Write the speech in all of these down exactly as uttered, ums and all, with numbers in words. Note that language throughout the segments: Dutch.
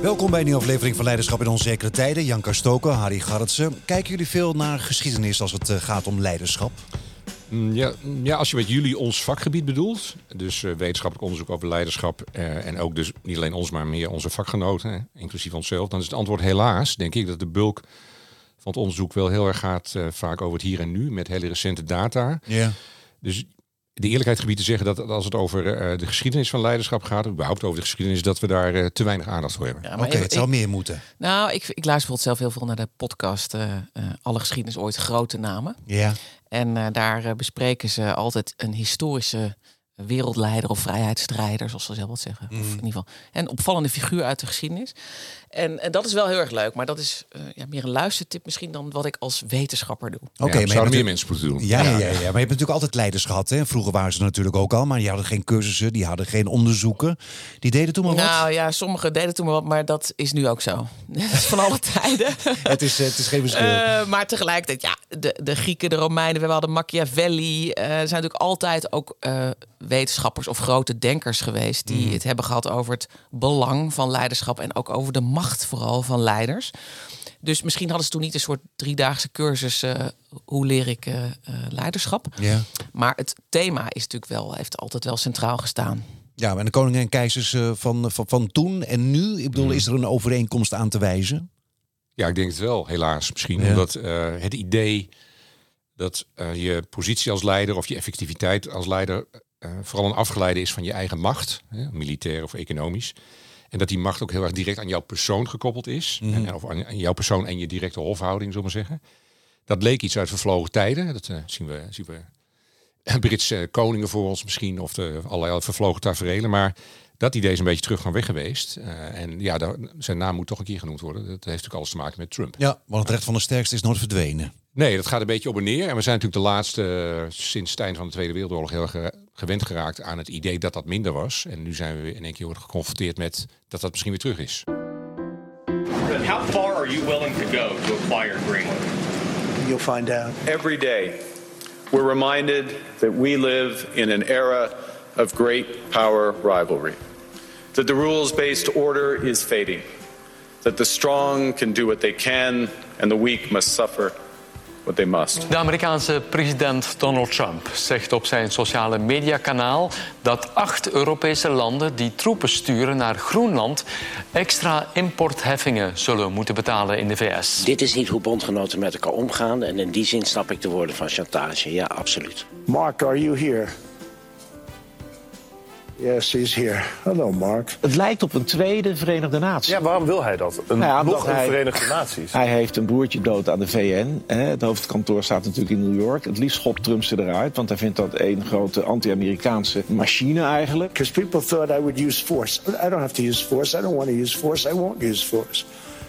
Welkom bij een nieuwe aflevering van Leiderschap in Onzekere Tijden. Jan Kerstoken, Harry Garretsen. Kijken jullie veel naar geschiedenis als het uh, gaat om leiderschap? Ja, ja, als je met jullie ons vakgebied bedoelt, dus uh, wetenschappelijk onderzoek over leiderschap uh, en ook dus niet alleen ons, maar meer onze vakgenoten, hè, inclusief onszelf, dan is het antwoord helaas, denk ik, dat de bulk van het onderzoek wel heel erg gaat uh, vaak over het hier en nu met hele recente data. Ja. Dus de eerlijkheid gebied te zeggen dat als het over uh, de geschiedenis van leiderschap gaat, überhaupt over de geschiedenis, dat we daar uh, te weinig aandacht voor hebben. Ja, Oké, okay, het zou meer moeten. Nou, ik, ik luister bijvoorbeeld zelf heel veel naar de podcast uh, uh, Alle Geschiedenis Ooit Grote Namen. Ja. En uh, daar uh, bespreken ze altijd een historische wereldleider of vrijheidsstrijder, zoals ze zelf wat zeggen. Mm. Of in ieder geval een opvallende figuur uit de geschiedenis. En, en dat is wel heel erg leuk, maar dat is uh, ja, meer een luistertip misschien dan wat ik als wetenschapper doe. Oké, okay, ja, zouden meer mensen moeten doen. Ja, ja, ja, ja, maar je hebt natuurlijk altijd leiders gehad. Hè? Vroeger waren ze natuurlijk ook al, maar die hadden geen cursussen, die hadden geen onderzoeken. Die deden toen maar wat. Nou ja, sommigen deden toen maar wat, maar dat is nu ook zo. Dat is van alle tijden. het, is, het is geen verschil. Uh, maar tegelijkertijd, ja, de, de Grieken, de Romeinen, we hadden Machiavelli. Uh, er zijn natuurlijk altijd ook uh, wetenschappers of grote denkers geweest die mm. het hebben gehad over het belang van leiderschap en ook over de macht vooral van leiders. Dus misschien hadden ze toen niet een soort driedaagse cursus uh, hoe leer ik uh, uh, leiderschap. Yeah. Maar het thema is natuurlijk wel, heeft altijd wel centraal gestaan. Ja, en de koningen en keizers uh, van, van, van toen en nu, ik bedoel, mm. is er een overeenkomst aan te wijzen? Ja, ik denk het wel, helaas misschien. Ja. Omdat uh, het idee dat uh, je positie als leider of je effectiviteit als leider uh, vooral een afgeleide is van je eigen macht, hè, militair of economisch. En dat die macht ook heel erg direct aan jouw persoon gekoppeld is. Mm-hmm. En, of aan, aan jouw persoon en je directe hofhouding, zullen we maar zeggen. Dat leek iets uit vervlogen tijden. Dat uh, zien we, zien we Britse uh, koningen voor ons misschien. Of de allerlei vervlogen taferelen. Maar dat idee is een beetje terug van weg geweest. Uh, en ja, daar, zijn naam moet toch een keer genoemd worden. Dat heeft natuurlijk alles te maken met Trump. Ja, want het recht van de sterkste is nooit verdwenen. Nee, dat gaat een beetje op en neer. En we zijn natuurlijk de laatste, uh, sinds het eind van de Tweede Wereldoorlog, heel erg gewend geraakt aan het idee dat dat minder was. En nu zijn we weer in één keer geconfronteerd met dat dat misschien weer terug is. How far are you willing to go to acquire Greenland? You'll find out. Every day, we're reminded that we live in an era of great power rivalry. That the rules-based order is fading. That the strong can do what they can and the weak must suffer what they must. De Amerikaanse president Donald Trump zegt op zijn sociale mediakanaal dat acht Europese landen die troepen sturen naar Groenland extra importheffingen zullen moeten betalen in de V S. Dit is niet hoe bondgenoten met elkaar omgaan en in die zin snap ik de woorden van chantage. Ja, absoluut. Mark, are you here? Yes, he's here. Hallo, Mark. Het lijkt op een tweede Verenigde Naties. Ja, waarom wil hij dat? Een, nou ja, nog een hij, Verenigde Naties. Hij heeft een broertje dood aan de V N. Het hoofdkantoor staat natuurlijk in New York. Het liefst schopt Trump ze eruit, want hij vindt dat een grote anti-Amerikaanse machine eigenlijk. Because people thought I would use force. I don't have to use force. I don't want to use force. I won't use force.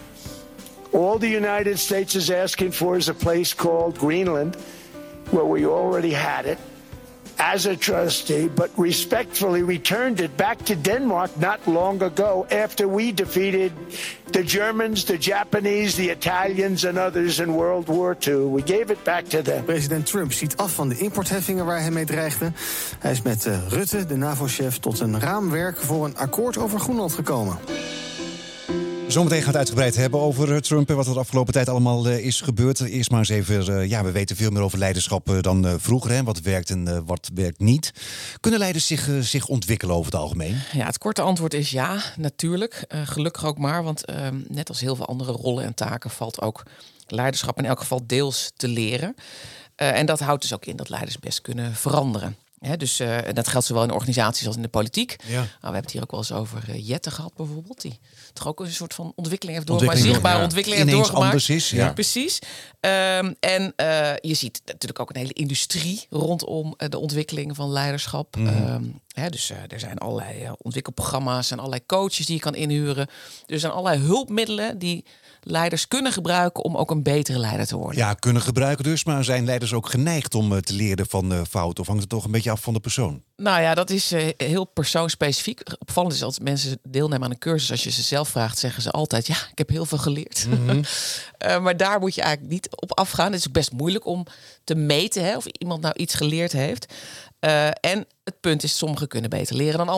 All the United States is asking for is a place called Greenland, where we already had it as a trustee, but respectfully returned it back to Denmark not long ago after we defeated the Germans, the Japanese, the Italians and others in World War Two. We gave it back to them. President Trump ziet af van de importheffingen waar hij mee dreigde. Hij is met uh, Rutte, de NAVO-chef, tot een raamwerk voor een akkoord over Groenland gekomen. Zometeen gaan we het uitgebreid hebben over Trump en wat er de afgelopen tijd allemaal uh, is gebeurd. Eerst maar eens even, uh, ja, we weten veel meer over leiderschap uh, dan uh, vroeger. Hè? Wat werkt en uh, wat werkt niet. Kunnen leiders zich, uh, zich ontwikkelen over het algemeen? Ja, het korte antwoord is ja, natuurlijk. Uh, gelukkig ook maar, want uh, net als heel veel andere rollen en taken valt ook leiderschap in elk geval deels te leren. Uh, en dat houdt dus ook in dat leiders best kunnen veranderen. Ja, dus uh, dat geldt zowel in organisaties als in de politiek. Ja. Nou, we hebben het hier ook wel eens over uh, Jette gehad bijvoorbeeld. Die toch ook een soort van ontwikkeling heeft doorgemaakt. Zichtbare ja. ontwikkeling heeft doorgemaakt. Anders is, ja. Precies. Um, en uh, je ziet natuurlijk ook een hele industrie rondom uh, de ontwikkeling van leiderschap. Mm. Um, hè, dus uh, er zijn allerlei uh, ontwikkelprogramma's en allerlei coaches die je kan inhuren. Er zijn allerlei hulpmiddelen die leiders kunnen gebruiken om ook een betere leider te worden. Ja, kunnen gebruiken dus, maar zijn leiders ook geneigd om uh, te leren van uh, fouten? Of hangt het toch een beetje af van de persoon? Nou ja, dat is uh, heel persoonspecifiek. Opvallend is als mensen deelnemen aan een cursus, als je ze zelf vraagt, zeggen ze altijd, ja, ik heb heel veel geleerd. Mm-hmm. uh, maar daar moet je eigenlijk niet op afgaan. Het is ook best moeilijk om te meten, hè, of iemand nou iets geleerd heeft. Uh, en het punt is, sommigen kunnen beter leren dan anderen.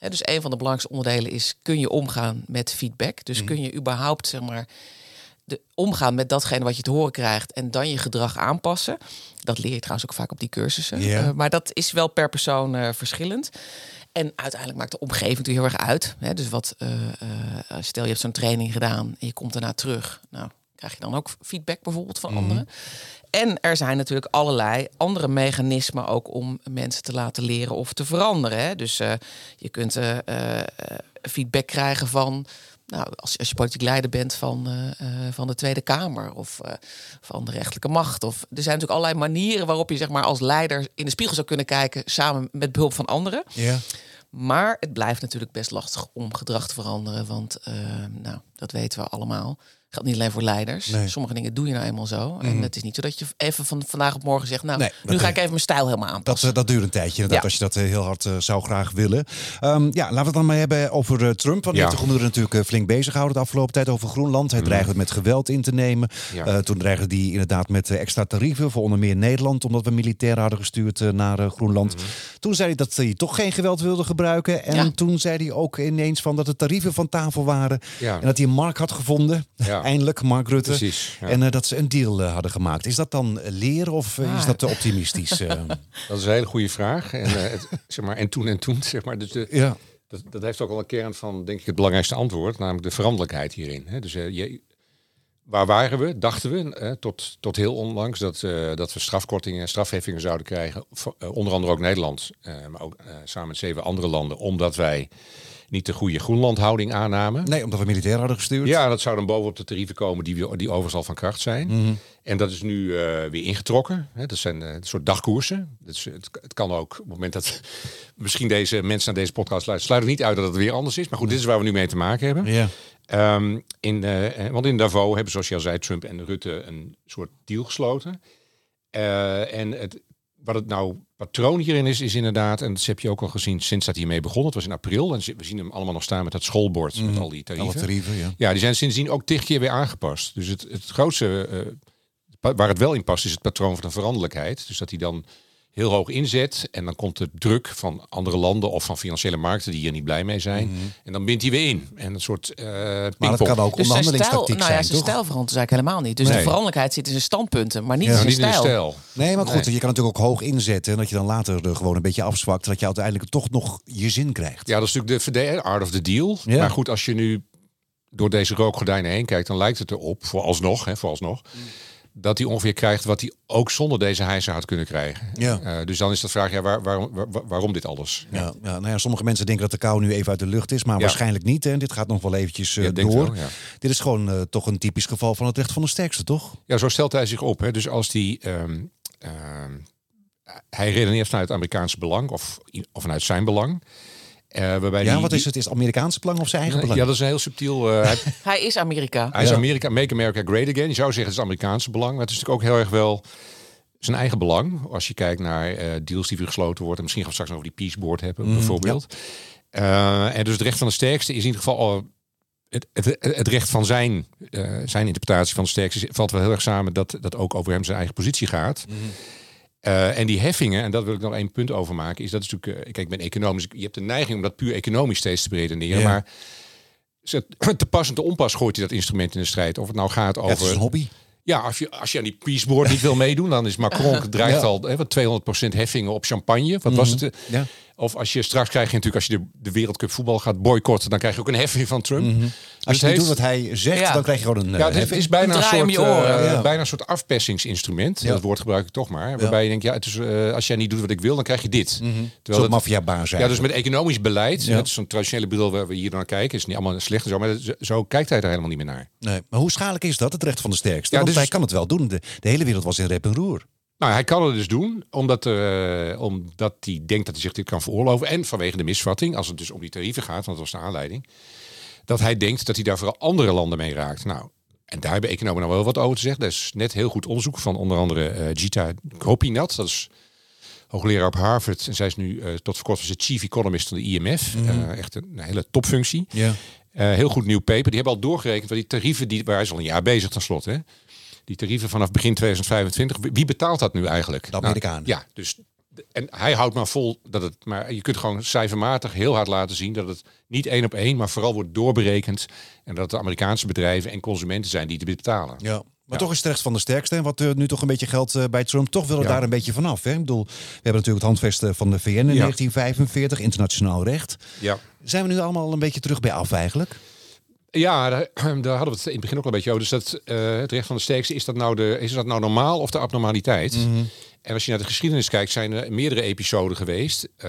He, dus een van de belangrijkste onderdelen is, kun je omgaan met feedback? Dus mm. kun je überhaupt, zeg maar, de, omgaan met datgene wat je te horen krijgt en dan je gedrag aanpassen. Dat leer je trouwens ook vaak op die cursussen. Yeah. Uh, maar dat is wel per persoon uh, verschillend. En uiteindelijk maakt de omgeving natuurlijk heel erg uit. Hè? Dus wat, uh, uh, stel je hebt zo'n training gedaan en je komt daarna terug. Nou, krijg je dan ook feedback bijvoorbeeld van mm-hmm. anderen. En er zijn natuurlijk allerlei andere mechanismen ook om mensen te laten leren of te veranderen. Hè? Dus uh, je kunt uh, uh, feedback krijgen van, nou, als, als je politiek leider bent van, uh, uh, van de Tweede Kamer of uh, van de rechterlijke macht. Of, er zijn natuurlijk allerlei manieren waarop je zeg maar, als leider in de spiegel zou kunnen kijken samen met behulp van anderen. Yeah. Maar het blijft natuurlijk best lastig om gedrag te veranderen. Want uh, nou, dat weten we allemaal. Geldt niet alleen voor leiders. Nee. Sommige dingen doe je nou eenmaal zo. Mm-hmm. En het is niet zo dat je even van vandaag op morgen zegt, nou, nee, nu ga ik even mijn stijl helemaal aanpassen. Dat, dat duurt een tijdje, inderdaad, ja. als je dat uh, heel hard uh, zou graag willen. Um, ja, laten we het dan maar hebben over uh, Trump. Want ja. die heeft de gemoederen natuurlijk uh, flink bezig gehouden de afgelopen tijd over Groenland. Hij dreigde mm. met geweld in te nemen. Ja. Uh, toen dreigde hij inderdaad met uh, extra tarieven voor onder meer Nederland, omdat we militairen hadden gestuurd uh, naar uh, Groenland. Mm-hmm. Toen zei hij dat hij toch geen geweld wilde gebruiken. En ja. toen zei hij ook ineens van dat de tarieven van tafel waren. Ja. En dat hij een mark had gevonden. Ja. Eindelijk, Mark Rutte. Precies, ja. En uh, dat ze een deal uh, hadden gemaakt. Is dat dan leren of uh, ah. is dat te optimistisch? Uh? Dat is een hele goede vraag. En, uh, het, zeg maar, en toen en toen, zeg maar. Dus de, ja. dat, dat heeft ook wel een kern van, denk ik, het belangrijkste antwoord. Namelijk de veranderlijkheid hierin. Hè? Dus uh, je, waar waren we, dachten we, uh, tot, tot heel onlangs, dat, uh, dat we strafkortingen, strafheffingen zouden krijgen. Voor, uh, onder andere ook Nederland, uh, maar ook uh, samen met zeven andere landen. Omdat wij niet de goede Groenlandhouding aannamen. Nee, omdat we militairen hadden gestuurd. Ja, dat zou dan bovenop de tarieven komen die, we, die overigens al van kracht zijn. Mm-hmm. En dat is nu uh, weer ingetrokken. Hè. Dat zijn uh, een soort dagkoersen. Dat is, het, het kan ook op het moment dat misschien deze mensen naar deze podcast luisteren, sluit het niet uit dat het weer anders is. Maar goed, dit is waar we nu mee te maken hebben. Yeah. Um, in, uh, want in Davos hebben, zoals je al zei, Trump en Rutte een soort deal gesloten. Uh, en het, wat het nou patroon hierin is, is inderdaad, en dat heb je ook al gezien sinds dat hij mee begon. Het was in april en we zien hem allemaal nog staan met dat schoolbord, mm, met al die tarieven. Alle tarieven, ja. Ja, die zijn sindsdien ook tig keer weer aangepast. Dus het, het grootste, uh, waar het wel in past, is het patroon van de veranderlijkheid. Dus dat hij dan heel hoog inzet en dan komt de druk van andere landen of van financiële markten die hier niet blij mee zijn. Mm-hmm. En dan bindt hij weer in. En een soort uh, pingpong. Maar dat kan ook dus onderhandelingstactiek nou zijn, ja, zijn toch? stijl verandert eigenlijk helemaal niet. Dus nee. de veranderlijkheid zit in zijn standpunten, maar niet ja, in zijn niet stijl. In de stijl. Nee, maar goed, nee. je kan natuurlijk ook hoog inzetten en dat je dan later er gewoon een beetje afzwakt, dat je uiteindelijk toch nog je zin krijgt. Ja, dat is natuurlijk de verde- art of the deal. Ja. Maar goed, als je nu door deze rookgordijnen heen kijkt, dan lijkt het erop, vooralsnog, hè, vooralsnog, mm. dat hij ongeveer krijgt wat hij ook zonder deze hijzer had kunnen krijgen. Ja. Uh, dus dan is de vraag, ja, waar, waarom, waar, waarom dit alles? Ja. Ja, ja, nou ja, sommige mensen denken dat de kou nu even uit de lucht is, maar ja. waarschijnlijk niet. Hè. Dit gaat nog wel eventjes uh, ja, door. Wel, ja. Dit is gewoon uh, toch een typisch geval van het recht van de sterkste, toch? Ja, zo stelt hij zich op. Hè. Dus als die, um, uh, hij redeneert vanuit het Amerikaanse belang of, of vanuit zijn belang. Uh, waarbij ja, die, wat is het? Is het Amerikaanse belang of zijn eigen belang? Ja, dat is een heel subtiel. Uh, hij, hij is Amerika. Hij is ja. Amerika. Make America Great Again. Je zou zeggen het is Amerikaanse belang. Maar het is natuurlijk ook heel erg wel zijn eigen belang. Als je kijkt naar uh, deals die weer gesloten worden. En misschien gaan we straks nog over die Peace Board hebben, mm, bijvoorbeeld. Ja. Uh, en dus het recht van de sterkste is in ieder geval. Uh, het, het, het recht van zijn, uh, zijn interpretatie van de sterkste valt wel heel erg samen dat dat ook over hem zijn eigen positie gaat. Mm. Uh, en die heffingen, en dat wil ik nog één punt over maken, is dat is natuurlijk, uh, kijk, ik ben economisch, je hebt de neiging om dat puur economisch steeds te beredeneren, ja. maar te pas en te onpas gooit hij dat instrument in de strijd. Of het nou gaat over... Het is een hobby. Ja, als je, als je aan die Peace Board niet wil meedoen, dan is Macron dreigt ja. al hè, tweehonderd procent heffingen op champagne. Wat mm-hmm. was het? Uh, ja. Of als je straks krijg je natuurlijk, als je de, de Wereldcup voetbal gaat boycotten, dan krijg je ook een heffing van Trump. Mm-hmm. Dus als je heeft, doet wat hij zegt, ja. dan krijg je gewoon een uh, ja, het is bijna een, soort, uh, ja. bijna een soort afpersingsinstrument. Ja. Dat woord gebruik ik toch maar. Ja. Waarbij je denkt, ja, het is, uh, als jij niet doet wat ik wil, dan krijg je dit. Mm-hmm. Zo'n maffiabaas. Ja, dus met economisch beleid, ja. dat is zo'n traditionele bril waar we hier naar kijken, is niet allemaal slecht en zo, maar zo, zo kijkt hij er helemaal niet meer naar. Nee, maar hoe schadelijk is dat, het recht van de sterkste? Ja, Want dus hij kan het wel doen. De, de hele wereld was in rep en roer. Nou, hij kan het dus doen, omdat, uh, omdat hij denkt dat hij zich dit kan veroorloven. En vanwege de misvatting, als het dus om die tarieven gaat, want dat was de aanleiding. Dat hij denkt dat hij daar vooral andere landen mee raakt. Nou, en daar hebben economen nou wel wat over te zeggen. Er is net heel goed onderzoek van onder andere uh, Gita Gopinath. Dat is hoogleraar op Harvard. En zij is nu uh, tot voor kort was de chief economist van de I M F. Mm-hmm. Uh, echt een, een hele topfunctie. Yeah. Uh, heel goed nieuw paper. Die hebben al doorgerekend wat die tarieven, die, waar hij is al een jaar bezig tenslotte, hè. Die tarieven vanaf begin tweeduizend vijfentwintig. Wie betaalt dat nu eigenlijk? De Amerikanen. Nou, ja, dus En hij houdt maar vol dat het, maar je kunt gewoon cijfermatig heel hard laten zien dat het niet één op één, maar vooral wordt doorberekend. En dat het de Amerikaanse bedrijven en consumenten zijn die het betalen. Ja. Maar ja. toch is het rechts van de sterkste. En wat uh, nu toch een beetje geldt uh, bij Trump, toch wil het ja. daar een beetje vanaf. Hè? Ik bedoel, we hebben natuurlijk het handvest van de V N in ja. negentien vijfenveertig, internationaal recht. Ja. Zijn we nu allemaal een beetje terug bij af eigenlijk? Ja, daar, daar hadden we het in het begin ook al een beetje over. Dus dat, uh, het recht van de sterkste, is dat nou, de, is dat nou normaal of de abnormaliteit? Mm-hmm. En als je naar de geschiedenis kijkt, zijn er meerdere episoden geweest. Uh,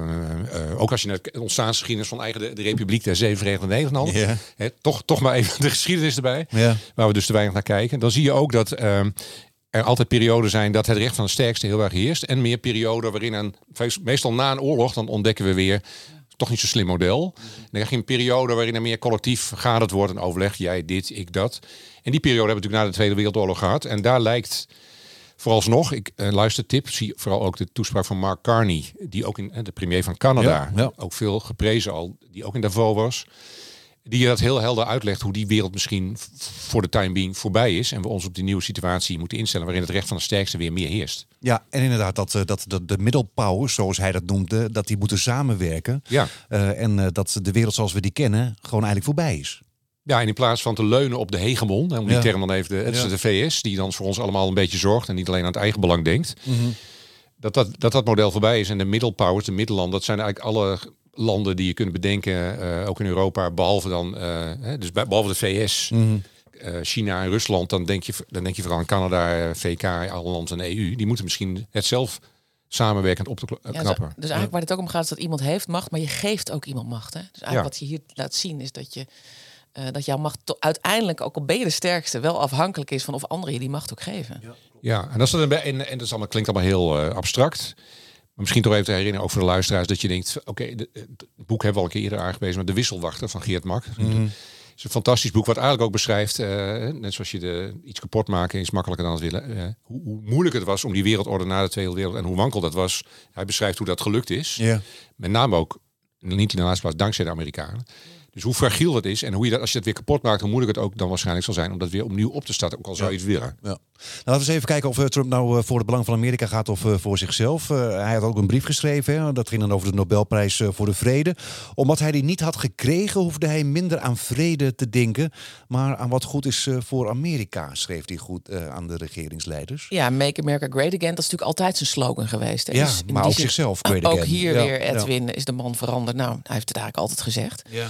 uh, ook als je naar de ontstaansgeschiedenis van eigen de, de Republiek der Zeven Verenigde Nederlanden. Yeah. Hè, toch, toch maar even de geschiedenis erbij. Yeah. Waar we dus te weinig naar kijken. Dan zie je ook dat uh, er altijd perioden zijn dat het recht van de sterkste heel erg heerst. En meer perioden waarin, een, meestal na een oorlog, dan ontdekken we weer toch niet zo slim model. Dan krijg je een periode waarin er meer collectief vergaderd wordt en overleg. Jij dit, ik dat. En die periode hebben we natuurlijk na de Tweede Wereldoorlog gehad. En daar lijkt vooralsnog, ik uh, luister tip, zie vooral ook de toespraak van Mark Carney, die ook in uh, de premier van Canada, ja, ja. ook veel geprezen al, die ook in Davos was, die je dat heel helder uitlegt hoe die wereld misschien voor de time being voorbij is en we ons op die nieuwe situatie moeten instellen waarin het recht van de sterkste weer meer heerst. Ja, en inderdaad dat, dat, dat de middelpowers, zoals hij dat noemde, dat die moeten samenwerken. Ja. Uh, en uh, dat de wereld zoals we die kennen gewoon eigenlijk voorbij is. Ja, en in plaats van te leunen op de hegemon, om die ja. term dan even, de, het is ja. de V S, die dan voor ons allemaal een beetje zorgt en niet alleen aan het eigen belang denkt, mm-hmm. dat, dat, dat dat model voorbij is. En de middelpowers, de middellanden, dat zijn eigenlijk alle landen die je kunt bedenken, uh, ook in Europa, behalve dan, uh, hè, dus behalve de V S, mm-hmm. uh, China en Rusland, dan denk je, dan denk je vooral aan Canada, V K, alle landen en E U. Die moeten misschien het zelf samenwerkend op te knappen. Ja, dus, dus eigenlijk ja. waar het ook om gaat is dat iemand heeft macht, maar je geeft ook iemand macht. Hè? Dus eigenlijk ja. wat je hier laat zien is dat je Uh, dat jouw macht to- uiteindelijk, ook al ben je de sterkste, wel afhankelijk is van of anderen je die macht ook geven. Ja, ja en, dat is dan, en, en dat is allemaal, klinkt allemaal heel uh, abstract. Maar misschien toch even te herinneren, ook voor de luisteraars, dat je denkt, oké, okay, het boek hebben we al een keer eerder aangewezen, maar De Wisselwachter van Geert Mak. Mm-hmm. Het is een fantastisch boek wat eigenlijk ook beschrijft, uh, net zoals je de, iets kapot maken is makkelijker dan het willen. Uh, hoe, hoe moeilijk het was om die wereldorde na de Tweede Wereld en hoe wankel dat was. Hij beschrijft hoe dat gelukt is. Yeah. Met name ook, niet in de laatste plaats, dankzij de Amerikanen. Dus hoe fragiel dat is en hoe je dat, als je dat weer kapot maakt, hoe moeilijk het ook dan waarschijnlijk zal zijn om dat weer opnieuw op te starten, ook al zou je het willen. Ja. Nou, laten we eens even kijken of uh, Trump nou uh, voor het belang van Amerika gaat of uh, voor zichzelf. Uh, hij had ook een brief geschreven, hè? Dat ging dan over de Nobelprijs uh, voor de vrede. Omdat hij die niet had gekregen, hoefde hij minder aan vrede te denken, maar aan wat goed is uh, voor Amerika, schreef hij goed uh, aan de regeringsleiders. Ja, Make America Great Again, dat is natuurlijk altijd zijn slogan geweest. Hè? Ja, dus maar ook zin, zichzelf great again. Ook hier ja, weer, Edwin, ja. is de man veranderd. Nou, hij heeft het eigenlijk altijd gezegd. Ja.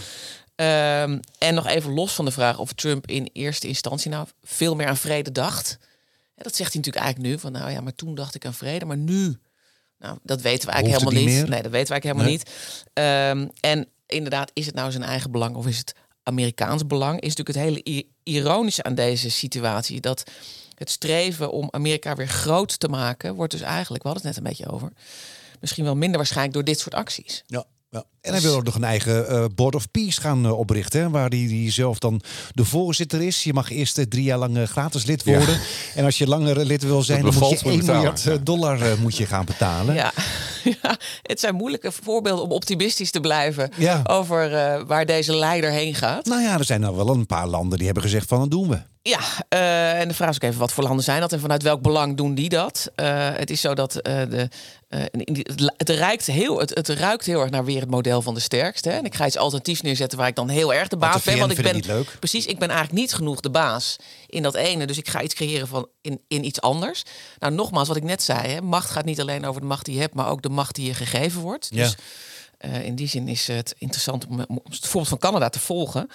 Um, en nog even los van de vraag of Trump in eerste instantie nou veel meer aan vrede dacht. Ja, dat zegt hij natuurlijk eigenlijk nu. Van nou ja, maar toen dacht ik aan vrede, maar nu, nou, dat weten we eigenlijk Hoeft helemaal niet. niet nee, dat weten we eigenlijk helemaal nee. niet. Um, en inderdaad, is het nou zijn eigen belang of is het Amerikaans belang? Is natuurlijk het hele i- ironische aan deze situatie dat het streven om Amerika weer groot te maken wordt dus eigenlijk, we hadden het net een beetje over, misschien wel minder waarschijnlijk door dit soort acties. Ja. Ja. En hij wil ook nog een eigen uh, Board of Peace gaan uh, oprichten. Hè, waar hij, die zelf dan de voorzitter is. Je mag eerst uh, drie jaar lang uh, gratis lid worden. Ja. En als je langer lid wil zijn, dan moet je één miljard uh, dollar uh, moet je gaan betalen. Ja. ja, het zijn moeilijke voorbeelden om optimistisch te blijven ja. over uh, waar deze leider heen gaat. Nou ja, er zijn nou wel een paar landen die hebben gezegd van dat doen we. Ja, uh, en de vraag is ook even wat voor landen zijn dat en vanuit welk belang doen die dat? Uh, het is zo dat uh, de, uh, het, ruikt heel, het, het ruikt heel erg naar weer het model van de sterkste. Hè? En ik ga iets alternatiefs neerzetten waar ik dan heel erg de baas ben. Want ik ben niet leuk. Precies, ik ben eigenlijk niet genoeg de baas in dat ene. Dus ik ga iets creëren van in, in iets anders. Nou, nogmaals, wat ik net zei, hè, macht gaat niet alleen over de macht die je hebt, maar ook de macht die je gegeven wordt. Ja. Dus uh, in die zin is het interessant om, om het voorbeeld van Canada te volgen.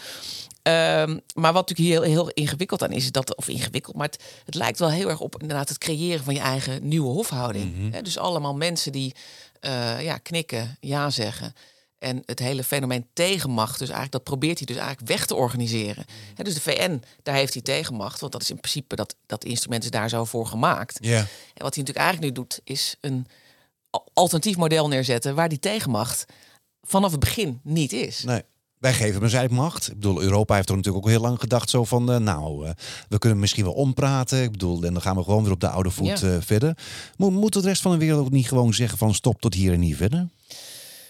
Um, maar wat natuurlijk hier heel, heel ingewikkeld aan is, dat, of ingewikkeld, maar het, het lijkt wel heel erg op inderdaad het creëren van je eigen nieuwe hofhouding. Mm-hmm. He, dus allemaal mensen die uh, ja, knikken, ja zeggen. En het hele fenomeen tegenmacht, dus eigenlijk dat probeert hij dus eigenlijk weg te organiseren. Mm-hmm. He, dus de V N, daar heeft hij tegenmacht, want dat is in principe dat, dat instrument is daar zo voor gemaakt. Yeah. En wat hij natuurlijk eigenlijk nu doet, is een alternatief model neerzetten waar die tegenmacht vanaf het begin niet is. Nee. Wij geven hem eigenlijk macht. Ik bedoel, Europa heeft er natuurlijk ook heel lang gedacht zo van, uh, nou, uh, we kunnen misschien wel ompraten. Ik bedoel, en dan gaan we gewoon weer op de oude voet ja. uh, verder. Mo- moet de rest van de wereld ook niet gewoon zeggen van stop tot hier en niet verder?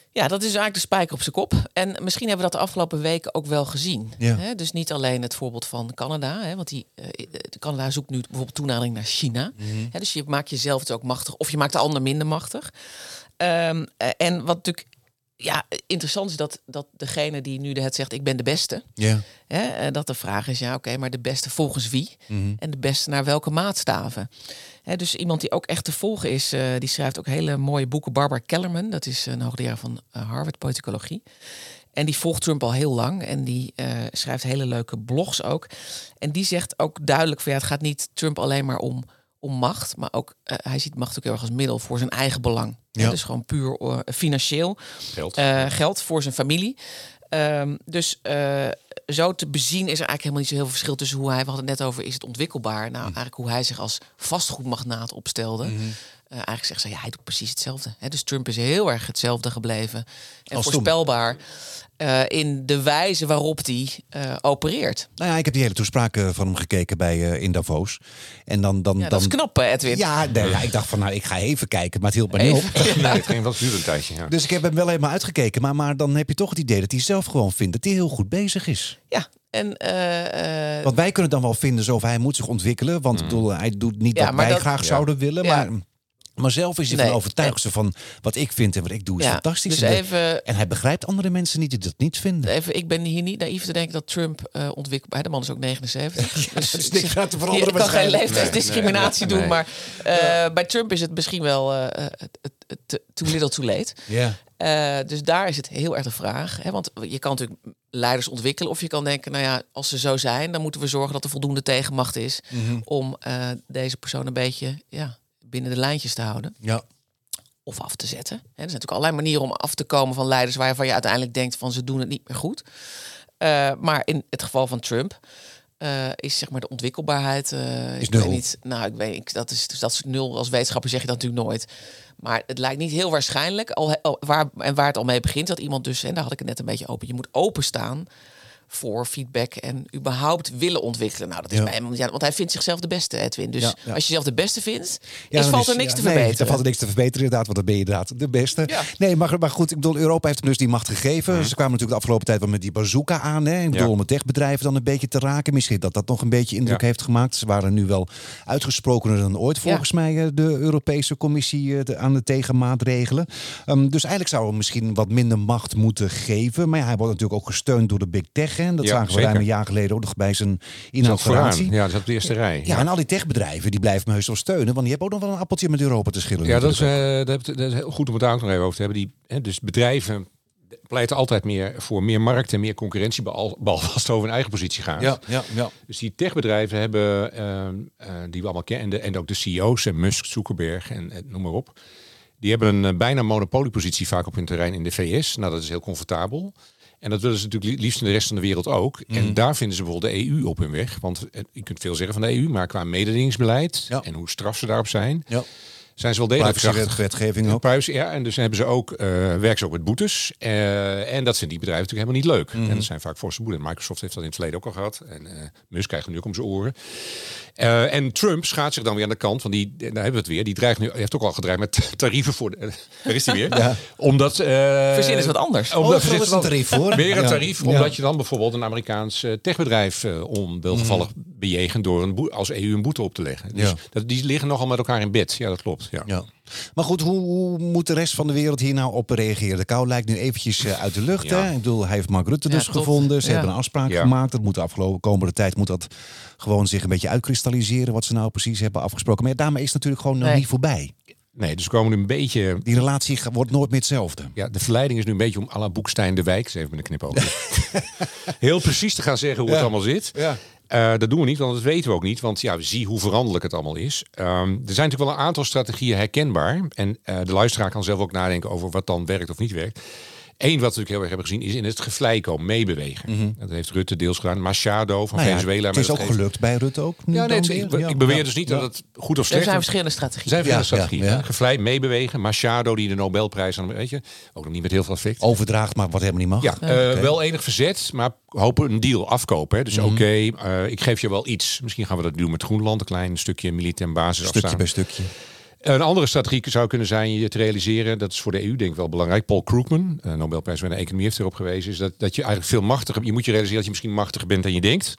Ja, dat is eigenlijk de spijker op zijn kop. En misschien hebben we dat de afgelopen weken ook wel gezien. Ja. Hè? Dus niet alleen het voorbeeld van Canada. Hè? Want die, uh, Canada zoekt nu bijvoorbeeld toenadering naar China. Mm-hmm. Hè? Dus je maakt jezelf het ook machtig. Of je maakt de ander minder machtig. Um, en wat natuurlijk ja, interessant is dat, dat degene die nu het zegt, ik ben de beste. Ja. Hè? Dat de vraag is, ja oké, okay, maar de beste volgens wie? Mm-hmm. En de beste naar welke maatstaven? He, dus iemand die ook echt te volgen is, uh, die schrijft ook hele mooie boeken. Barbara Kellerman, dat is een hoogleraar van uh, Harvard Politicologie. En die volgt Trump al heel lang. En die uh, schrijft hele leuke blogs ook. En die zegt ook duidelijk van ja, het gaat niet Trump alleen maar om, om macht. Maar ook, uh, hij ziet macht ook heel erg als middel voor zijn eigen belang. Ja. He, dus gewoon puur uh, financieel. Geld. Uh, geld voor zijn familie. Um, dus uh, zo te bezien is er eigenlijk helemaal niet zo heel veel verschil tussen hoe hij, we hadden het net over, is het ontwikkelbaar? Nou, eigenlijk hoe hij zich als vastgoedmagnaat opstelde. Mm-hmm. Uh, eigenlijk zegt ze, ja, hij doet precies hetzelfde. Hè? Dus Trump is heel erg hetzelfde gebleven. En als voorspelbaar uh, in de wijze waarop hij uh, opereert. Nou ja, ik heb die hele toespraak uh, van hem gekeken bij uh, in Davos. En dan, dan, ja, dat dan... is knap, hè, Edwin? Ja, nee, ja, ik dacht van, nou, ik ga even kijken, maar het hield me niet op. Nee, het ging wel duur een tijdje. Ja. Dus ik heb hem wel helemaal uitgekeken. Maar, maar dan heb je toch het idee dat hij zelf gewoon vindt dat hij heel goed bezig is. Ja. En, uh, uh, want wij kunnen dan wel vinden zo van hij moet zich ontwikkelen. Want mm. ik bedoel, hij doet niet ja, wat wij dat, graag ja. zouden willen. Ja. Maar, maar zelf is hij nee. van overtuigd nee. van wat ik vind en wat ik doe is ja, fantastisch. Dus en, even, en hij begrijpt andere mensen niet die dat niet vinden. Even, ik ben hier niet naïef te denken dat Trump uh, ontwikkelt. De man is ook negenenzeventig. Ja, dus, dus niks gaat te veranderen. Ik kan geen leeftijdsdiscriminatie nee, nee, doen. Nee. Maar uh, bij Trump is het misschien wel uh, too little too late. Ja. Uh, dus daar is het heel erg de vraag. Hè? Want je kan natuurlijk leiders ontwikkelen. Of je kan denken, nou ja, als ze zo zijn, dan moeten we zorgen dat er voldoende tegenmacht is. Mm-hmm. Om uh, deze persoon een beetje ja, binnen de lijntjes te houden. Ja. Of af te zetten. Hè? Er zijn natuurlijk allerlei manieren om af te komen van leiders waarvan je uiteindelijk denkt van ze doen het niet meer goed. Uh, maar in het geval van Trump uh, is zeg maar de ontwikkelbaarheid. Uh, is ik nul. weet niet. Nou, ik weet ik, dat is dus dat is nul. Als wetenschapper zeg je dat natuurlijk nooit. Maar het lijkt niet heel waarschijnlijk, al, al, waar, en waar het al mee begint, dat iemand dus, en daar had ik het net een beetje open, je moet openstaan voor feedback en überhaupt willen ontwikkelen. Nou, dat is ja. bij hem, ja, want hij vindt zichzelf de beste, Edwin. Dus ja, ja. als je zelf de beste vindt, ja, is, valt er niks ja, te nee, verbeteren. Er valt er niks te verbeteren, inderdaad, want dan ben je inderdaad de beste. Ja. Nee, maar, maar goed, ik bedoel, Europa heeft hem dus die macht gegeven. Mm. Ze kwamen natuurlijk de afgelopen tijd wel met die bazooka aan. Hè? Ik bedoel, ja. om het techbedrijven dan een beetje te raken. Misschien dat dat nog een beetje indruk ja. heeft gemaakt. Ze waren nu wel uitgesprokener dan ooit, volgens ja. mij, de Europese Commissie de, aan de tegenmaatregelen. Um, dus eigenlijk zou hij misschien wat minder macht moeten geven. Maar ja, hij wordt natuurlijk ook gesteund door de big tech. Hè? Dat ja, zagen we zeker. Een jaar geleden ook nog bij zijn inauguratie. Ja, dat zat op de eerste rij. Ja, ja, en al die techbedrijven die blijven me heus wel steunen, want die hebben ook nog wel een appeltje met Europa te schillen. Ja, dat is, uh, dat is heel goed om het daar ook nog even over te hebben. Die, hè, dus bedrijven pleiten altijd meer voor meer markt en meer concurrentie, behalve als het over een eigen positie gaat. Ja, ja, ja. Dus die techbedrijven hebben, uh, uh, die we allemaal kennen, en ook de C E O's, en Musk, Zuckerberg en, en noem maar op, die hebben een uh, bijna monopoliepositie vaak op hun terrein in de V S. Nou, dat is heel comfortabel. En dat willen ze natuurlijk liefst in de rest van de wereld ook. Mm. En daar vinden ze bijvoorbeeld de E U op hun weg. Want je kunt veel zeggen van de E U, maar qua mededingingsbeleid ja. en hoe straf ze daarop zijn, ja. zijn ze wel degelijk krachtig. Wetgeving ook. Privacy, ja, en dus hebben ze ook, uh, werken ze ook met boetes. Uh, en dat zijn die bedrijven natuurlijk helemaal niet leuk. Mm. En dat zijn vaak forse boetes. Microsoft heeft dat in het verleden ook al gehad. En uh, Musk krijgt hem nu ook om zijn oren. Uh, en Trump schaart zich dan weer aan de kant van die, daar hebben we het weer, die dreigt nu, hij heeft ook al gedreigd met tarieven voor, de, uh, daar is hij weer. Ja. Omdat... Uh, verzin is wat anders. Omdat, oh, verzin is een tarief voor. Weer een tarief, ja. omdat ja. je dan bijvoorbeeld een Amerikaans uh, techbedrijf uh, onwilgevallig mm. bejegent door een boe- als E U een boete op te leggen. Dus ja. dat, die liggen nogal met elkaar in bed. Ja, dat klopt. Ja. Ja. Maar goed, hoe, hoe moet de rest van de wereld hier nou op reageren? De kou lijkt nu eventjes uh, uit de lucht. Ja. Hè? Ik bedoel, hij heeft Mark Rutte dus ja, gevonden. Ze ja. hebben een afspraak ja. gemaakt. Dat moet de afgelopen komende tijd moet dat gewoon zich een beetje uitkristalliseren wat ze nou precies hebben afgesproken. Maar ja, daarmee is het natuurlijk gewoon nee. nog niet voorbij. Nee, dus we komen nu een beetje... Die relatie wordt nooit meer hetzelfde. Ja, de verleiding is nu een beetje om à la Boekstein de Wijk, eens even met een knip over, heel precies te gaan zeggen hoe ja. het allemaal zit. Ja. Uh, dat doen we niet, want dat weten we ook niet. Want ja, we zien hoe veranderlijk het allemaal is. Um, er zijn natuurlijk wel een aantal strategieën herkenbaar. En uh, de luisteraar kan zelf ook nadenken over wat dan werkt of niet werkt. Eén wat we natuurlijk heel erg hebben gezien is in het gevlei komen, meebewegen. Mm-hmm. Dat heeft Rutte deels gedaan. Machado van nou ja, Venezuela. Het is ook geeft... gelukt bij Rutte ook. Ja, nee, het, ik, ik beweer ja. dus niet ja. dat het goed of slecht is. Er zijn verschillende strategieën. Er zijn verschillende ja, strategieën. Ja, ja. Gevlei, meebewegen. Machado die de Nobelprijs aan, weet je, ook nog niet met heel veel effect. Overdraagt, maar wat helemaal niet mag. Ja, ja. Uh, okay. Wel enig verzet, maar hopen een deal afkopen. Hè. Dus mm-hmm. oké, okay, uh, ik geef je wel iets. Misschien gaan we dat doen met Groenland, een klein stukje militair basis Stukje afstaan. bij stukje. Een andere strategie zou kunnen zijn je te realiseren, dat is voor de E U denk ik wel belangrijk. Paul Krugman, uh, Nobelprijswinnaar economie, heeft erop gewezen, is dat, dat je eigenlijk veel machtiger, je moet je realiseren dat je misschien machtiger bent dan je denkt.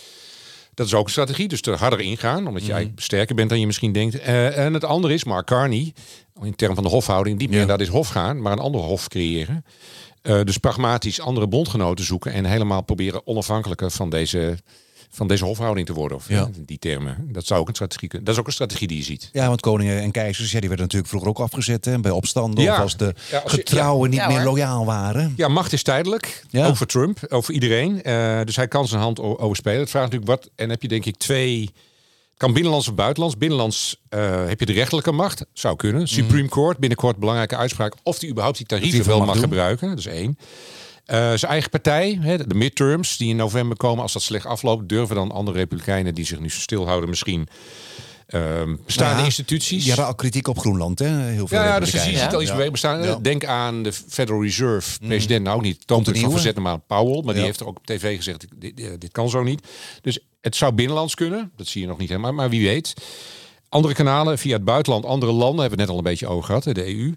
Dat is ook een strategie, dus er harder ingaan, omdat je mm. eigenlijk sterker bent dan je misschien denkt. Uh, en het andere is Mark Carney, in termen van de hofhouding, niet meer ja. naar dit hof gaan, maar een ander hof creëren. Uh, dus pragmatisch andere bondgenoten zoeken en helemaal proberen onafhankelijker van deze, van deze hofhouding te worden. Of ja. in die termen. Dat zou ook een strategie kunnen. Dat is ook een strategie die je ziet. Ja, want koningen en keizers, ja, die werden natuurlijk vroeger ook afgezet hè, bij opstanden. Ja. Of als de ja, als je, getrouwen ja. niet ja, meer loyaal waren. Ja, macht is tijdelijk. Ja. Ook voor Trump, ook voor iedereen. Uh, dus hij kan zijn hand overspelen. Het vraagt natuurlijk wat. En heb je denk ik twee. Kan binnenlands of buitenlands. Binnenlands uh, heb je de rechterlijke macht. Zou kunnen. Supreme mm. Court, binnenkort belangrijke uitspraak. Of die überhaupt die tarieven die wel mag, mag gebruiken. Dat is één. Uh, zijn eigen partij, hè, de midterms die in november komen. Als dat slecht afloopt, durven dan andere republikeinen die zich nu stilhouden misschien. Uh, bestaande ja, instituties. Je had al kritiek op Groenland, hè? Heel veel ja, ja, dus je ziet al iets ja. bewegen bestaan. Ja. Denk aan de Federal Reserve. Mm. President nou ook niet. Toont het van verzet maar Powell. Maar ja. die heeft er ook op tv gezegd, dit, dit, dit kan zo niet. Dus het zou binnenlands kunnen. Dat zie je nog niet helemaal. Maar wie weet. Andere kanalen via het buitenland. Andere landen hebben we het net al een beetje over gehad. De E U.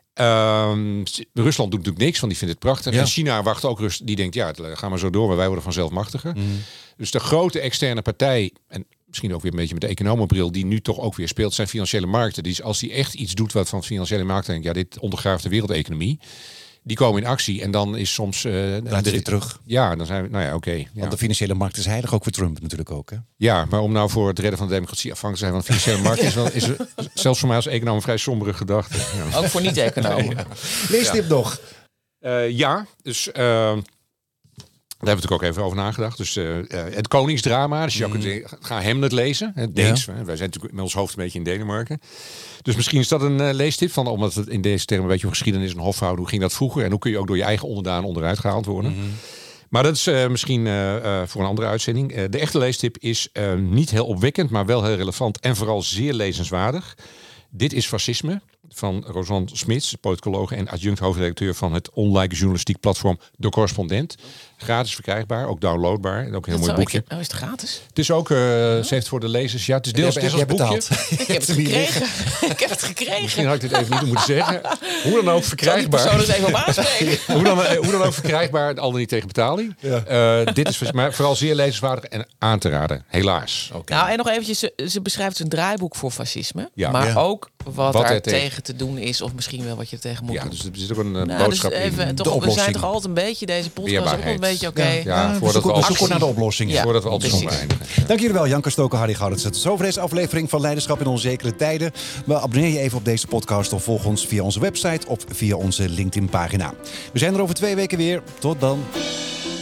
Um, Rusland doet natuurlijk niks, want die vindt het prachtig. Ja. En China wacht ook rust. Die denkt, ja, ga maar zo door. Maar wij worden vanzelf machtiger. Mm. Dus de grote externe partij... en misschien ook weer een beetje met de economenbril die nu toch ook weer speelt, zijn financiële markten. Die, als die echt iets doet wat van financiële markten denkt, ja, dit ondergraaft de wereldeconomie. Die komen in actie en dan is soms... Uh, Laat je terug. Ja, dan zijn we... Nou ja, oké. Okay, ja. Want de financiële markt is heilig, ook voor Trump natuurlijk ook. Hè? Ja, maar om nou voor het redden van de democratie afhankelijk te zijn van de financiële markt is, wel, is er, zelfs voor mij als econoom een vrij sombere gedachte. Ja. Ook voor niet-economen. Ja. Leestip ja. nog. Uh, ja, dus... Uh, daar hebben we natuurlijk ook even over nagedacht. Dus uh, uh, het koningsdrama. Dus je mm. kunt, ga Hamlet lezen. Het Deens. Ja. Wij zijn natuurlijk met ons hoofd een beetje in Denemarken. Dus misschien is dat een uh, leestip. Van, omdat het in deze termen een beetje over geschiedenis en hofhouden. Hoe ging dat vroeger? En hoe kun je ook door je eigen onderdaan onderuit gehaald worden? Mm-hmm. Maar dat is uh, misschien uh, uh, voor een andere uitzending. Uh, de echte leestip is uh, niet heel opwekkend, maar wel heel relevant. En vooral zeer lezenswaardig. Dit is Fascisme. Van Rosanne Smits, politicologe en adjunct hoofdredacteur van het online journalistiek platform De Correspondent. Gratis verkrijgbaar, ook downloadbaar. En ook een heel mooi boekje. Oh, is het gratis? Het is ook, uh, ze heeft voor de lezers, ja, het is deels, deels als boekje. Ik heb het gekregen. Ik heb het gekregen. Misschien had ik dit even niet moeten zeggen. Hoe dan ook verkrijgbaar. Zou die persoon eens even op aanspreken? hoe, dan, hoe dan ook verkrijgbaar, al dan niet tegen betaling. Ja. Uh, dit is maar vooral zeer lezenswaardig en aan te raden, helaas. Okay. Nou, en nog eventjes, ze, ze beschrijft een draaiboek voor fascisme. Ja. Maar ja. ook wat, wat er tegen... tegen te doen is, of misschien wel wat je tegen moet ja, doen. Dus er zit ook een uh, nou, boodschap dus even, in. Toch, we zijn toch altijd een beetje, deze podcast ook een beetje oké. Okay. Ja, ja, voordat we al zoeken naar de oplossing. Ja, voordat we al zoeken eindigen. Ja. Dank jullie wel, Jan Kerstoken, Harry Goudens. Tot zover deze aflevering van Leiderschap in Onzekere Tijden. We abonneer je even op deze podcast of volg ons via onze website of via onze LinkedIn-pagina. We zijn er over twee weken weer. Tot dan.